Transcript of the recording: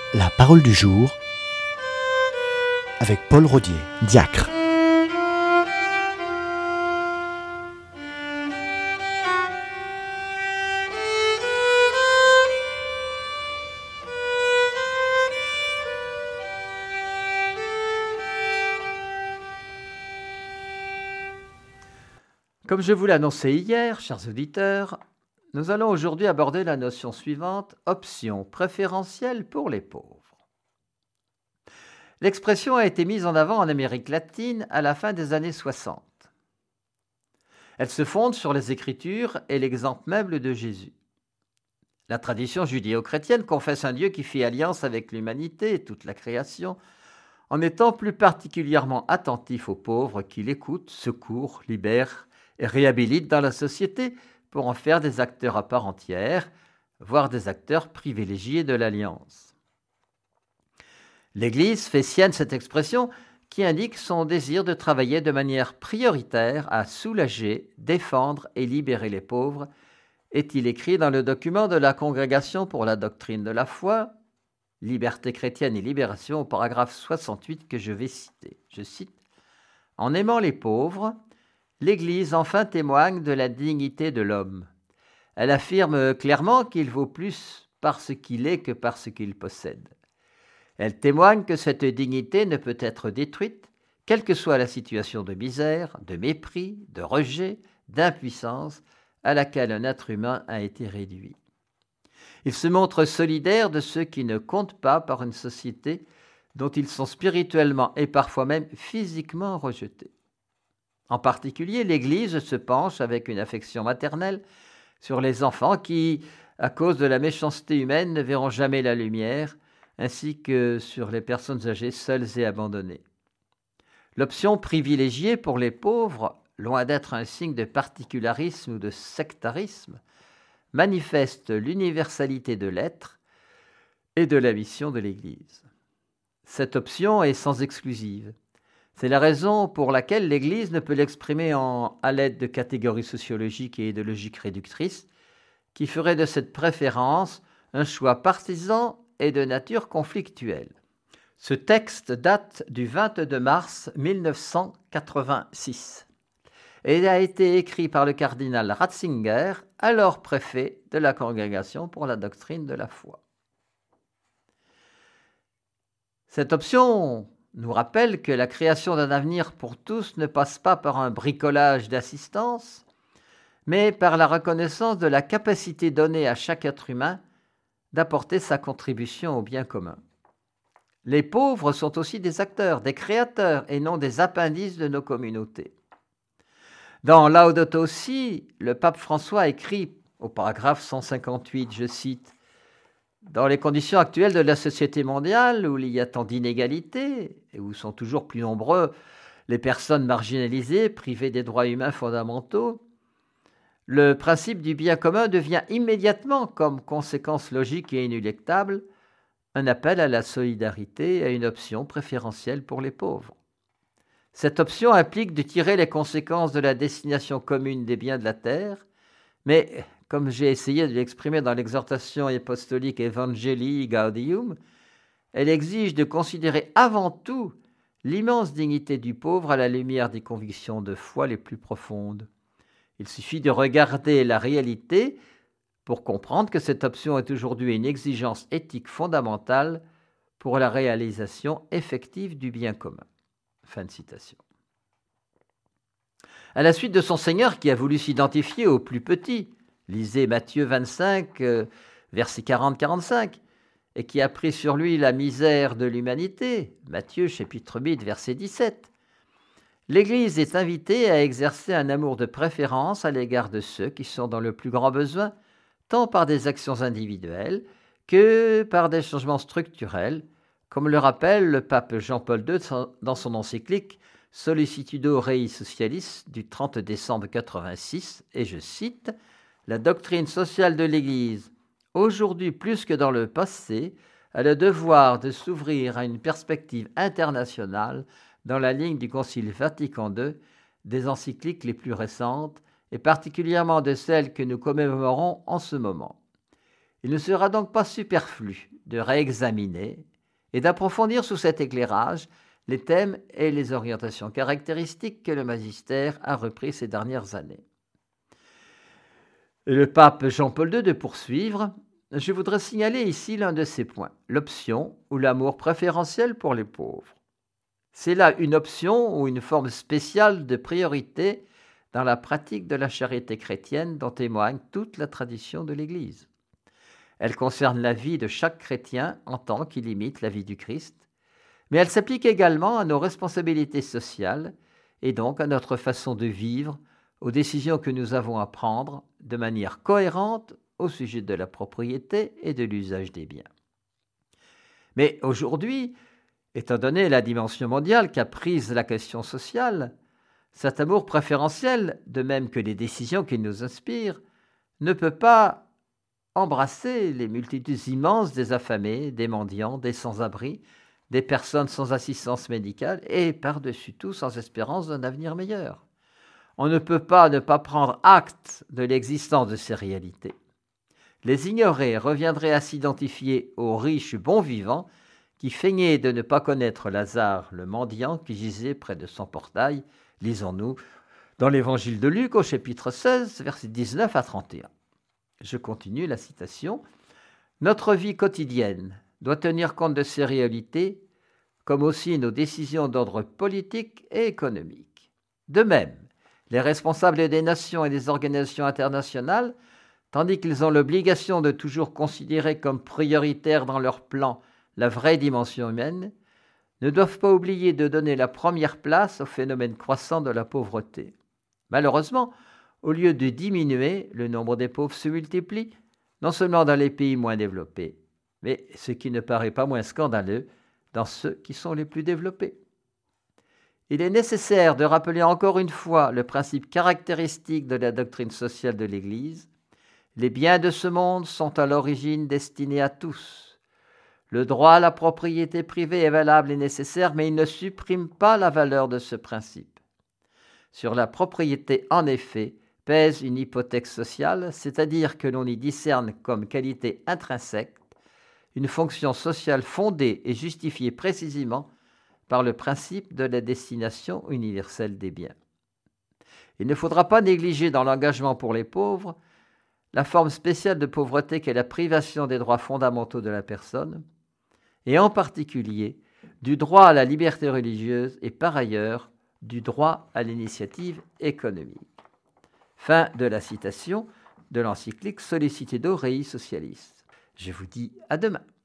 La parole du jour avec Paul Rodier, diacre. Comme je vous l'annonçais hier, chers auditeurs, nous allons aujourd'hui aborder la notion suivante, option préférentielle pour les pauvres. L'expression a été mise en avant en Amérique latine à la fin des années 60. Elle se fonde sur les Écritures et l'exemple même de Jésus. La tradition judéo-chrétienne confesse un Dieu qui fit alliance avec l'humanité et toute la création, en étant plus particulièrement attentif aux pauvres qu'il écoute, secourt, libère et réhabilite dans la société pour en faire des acteurs à part entière, voire des acteurs privilégiés de l'Alliance. L'Église fait sienne cette expression qui indique son désir de travailler de manière prioritaire à soulager, défendre et libérer les pauvres, est-il écrit dans le document de la Congrégation pour la doctrine de la foi, Liberté chrétienne et libération, au paragraphe 68 que je vais citer. Je cite « En aimant les pauvres, l'Église enfin témoigne de la dignité de l'homme. Elle affirme clairement qu'il vaut plus par ce qu'il est que par ce qu'il possède. Elle témoigne que cette dignité ne peut être détruite, quelle que soit la situation de misère, de mépris, de rejet, d'impuissance à laquelle un être humain a été réduit. Il se montre solidaire de ceux qui ne comptent pas par une société dont ils sont spirituellement et parfois même physiquement rejetés. En particulier, l'Église se penche avec une affection maternelle sur les enfants qui, à cause de la méchanceté humaine, ne verront jamais la lumière, ainsi que sur les personnes âgées seules et abandonnées. L'option privilégiée pour les pauvres, loin d'être un signe de particularisme ou de sectarisme, manifeste l'universalité de l'être et de la mission de l'Église. Cette option est sans exclusive. C'est la raison pour laquelle l'Église ne peut l'exprimer à l'aide de catégories sociologiques et idéologiques réductrices qui feraient de cette préférence un choix partisan et de nature conflictuelle. Ce texte date du 22 mars 1986 et a été écrit par le cardinal Ratzinger, alors préfet de la Congrégation pour la doctrine de la foi. Cette option nous rappelle que la création d'un avenir pour tous ne passe pas par un bricolage d'assistance, mais par la reconnaissance de la capacité donnée à chaque être humain d'apporter sa contribution au bien commun. Les pauvres sont aussi des acteurs, des créateurs et non des appendices de nos communautés. Dans Laudato Si, le pape François écrit au paragraphe 158, je cite, dans les conditions actuelles de la société mondiale, où il y a tant d'inégalités et où sont toujours plus nombreux les personnes marginalisées, privées des droits humains fondamentaux, le principe du bien commun devient immédiatement, comme conséquence logique et inéluctable, un appel à la solidarité et à une option préférentielle pour les pauvres. Cette option implique de tirer les conséquences de la destination commune des biens de la terre, mais comme j'ai essayé de l'exprimer dans l'exhortation apostolique Evangelii Gaudium, elle exige de considérer avant tout l'immense dignité du pauvre à la lumière des convictions de foi les plus profondes. Il suffit de regarder la réalité pour comprendre que cette option est aujourd'hui une exigence éthique fondamentale pour la réalisation effective du bien commun. Fin de citation. À la suite de son Seigneur qui a voulu s'identifier aux plus petits, lisez Matthieu 25, versets 40-45, et qui a pris sur lui la misère de l'humanité, Matthieu chapitre 8, verset 17. L'Église est invitée à exercer un amour de préférence à l'égard de ceux qui sont dans le plus grand besoin, tant par des actions individuelles que par des changements structurels, comme le rappelle le pape Jean-Paul II dans son encyclique Sollicitudo Rei Socialis du 30 décembre 86, et je cite « La doctrine sociale de l'Église, aujourd'hui plus que dans le passé, a le devoir de s'ouvrir à une perspective internationale dans la ligne du Concile Vatican II, des encycliques les plus récentes, et particulièrement de celles que nous commémorons en ce moment. Il ne sera donc pas superflu de réexaminer et d'approfondir sous cet éclairage les thèmes et les orientations caractéristiques que le magistère a repris ces dernières années. Le pape Jean-Paul II de poursuivre, je voudrais signaler ici l'un de ces points, l'option ou l'amour préférentiel pour les pauvres. C'est là une option ou une forme spéciale de priorité dans la pratique de la charité chrétienne dont témoigne toute la tradition de l'Église. Elle concerne la vie de chaque chrétien en tant qu'il imite la vie du Christ, mais elle s'applique également à nos responsabilités sociales et donc à notre façon de vivre, aux décisions que nous avons à prendre de manière cohérente au sujet de la propriété et de l'usage des biens. Mais aujourd'hui, étant donné la dimension mondiale qu'a prise la question sociale, cet amour préférentiel, de même que les décisions qu'il nous inspire, ne peut pas embrasser les multitudes immenses des affamés, des mendiants, des sans-abri, des personnes sans assistance médicale et, par-dessus tout, sans espérance d'un avenir meilleur. On ne peut pas ne pas prendre acte de l'existence de ces réalités. Les ignorer reviendrait à s'identifier aux riches bons vivants qui feignaient de ne pas connaître Lazare, le mendiant, qui gisait près de son portail, lisons-nous, dans l'évangile de Luc au chapitre 16, versets 19 à 31. Je continue la citation. « Notre vie quotidienne doit tenir compte de ces réalités, comme aussi nos décisions d'ordre politique et économique. De même, les responsables des nations et des organisations internationales, tandis qu'ils ont l'obligation de toujours considérer comme prioritaire dans leur plan la vraie dimension humaine, ne doivent pas oublier de donner la première place au phénomène croissant de la pauvreté. Malheureusement, au lieu de diminuer, le nombre des pauvres se multiplie, non seulement dans les pays moins développés, mais ce qui ne paraît pas moins scandaleux, dans ceux qui sont les plus développés. Il est nécessaire de rappeler encore une fois le principe caractéristique de la doctrine sociale de l'Église. Les biens de ce monde sont à l'origine destinés à tous. Le droit à la propriété privée est valable et nécessaire, mais il ne supprime pas la valeur de ce principe. Sur la propriété, en effet, pèse une hypothèque sociale, c'est-à-dire que l'on y discerne comme qualité intrinsèque une fonction sociale fondée et justifiée précisément par le principe de la destination universelle des biens. Il ne faudra pas négliger dans l'engagement pour les pauvres la forme spéciale de pauvreté qu'est la privation des droits fondamentaux de la personne, et en particulier du droit à la liberté religieuse et par ailleurs du droit à l'initiative économique. Fin de la citation de l'encyclique Sollicitudo Rei Socialis. Je vous dis à demain.